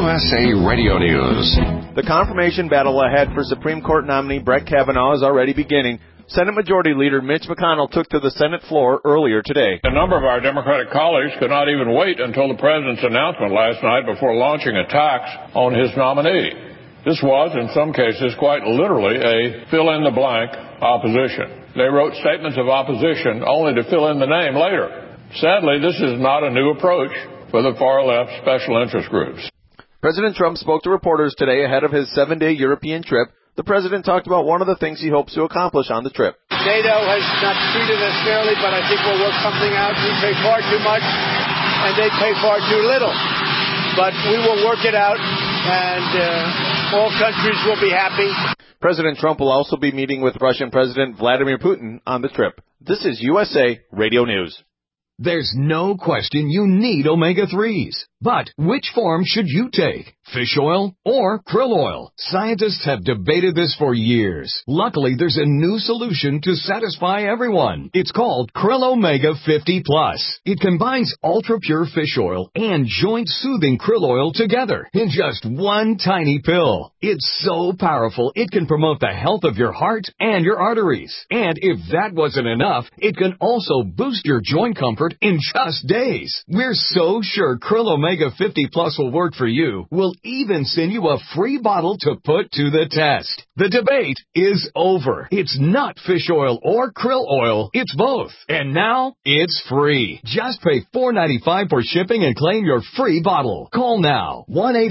USA Radio News. The confirmation battle ahead for Supreme Court nominee Brett Kavanaugh is already beginning. Senate Majority Leader Mitch McConnell took to the Senate floor earlier today. A number of our Democratic colleagues could not even wait until the President's announcement last night before launching attacks on his nominee. This was, in some cases, quite literally a fill-in-the-blank opposition. They wrote statements of opposition only to fill in the name later. Sadly, this is not a new approach for the far-left special interest groups. President Trump spoke to reporters today ahead of his 7-day European trip. The president talked about one of the things he hopes to accomplish on the trip. NATO has not treated us fairly, but I think we'll work something out. We pay far too much, and they pay far too little. But we will work it out, and all countries will be happy. President Trump will also be meeting with Russian President Vladimir Putin on the trip. This is USA Radio News. There's no question you need omega-3s. But which form should you take? Fish oil or krill oil? Scientists have debated this for years. Luckily, there's a new solution to satisfy everyone. It's called Krill Omega 50 Plus. It combines ultra-pure fish oil and joint-soothing krill oil together in just one tiny pill. It's so powerful, it can promote the health of your heart and your arteries. And if that wasn't enough, it can also boost your joint comfort in just days. We're so sure Krill Omega 50 Plus will work for you. We'll even send you a free bottle to put to the test. The debate is over. It's not fish oil or krill oil. It's both. And now it's free. Just pay $4.95 for shipping and claim your free bottle. Call now.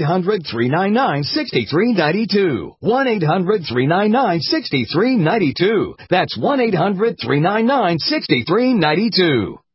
1-800-399-6392. 1-800-399-6392. That's 1-800-399-6392.